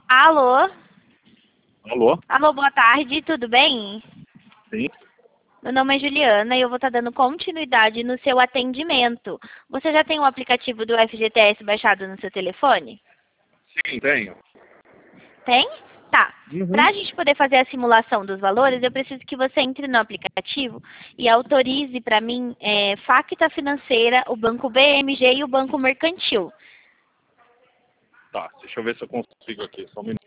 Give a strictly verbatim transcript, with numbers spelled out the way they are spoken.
Alô? Alô? Alô, boa tarde, tudo bem? Sim. Meu nome é Juliana e eu vou estar dando continuidade no seu atendimento. Você já tem o aplicativo do F G T S baixado no seu telefone? Sim, tenho. Tem? Tá. Uhum. Para a gente poder fazer a simulação dos valores, eu preciso que você entre no aplicativo e autorize para mim é, Facta Financeira, o Banco B M G e o Banco Mercantil. Tá, deixa eu ver se eu consigo aqui, só um minuto.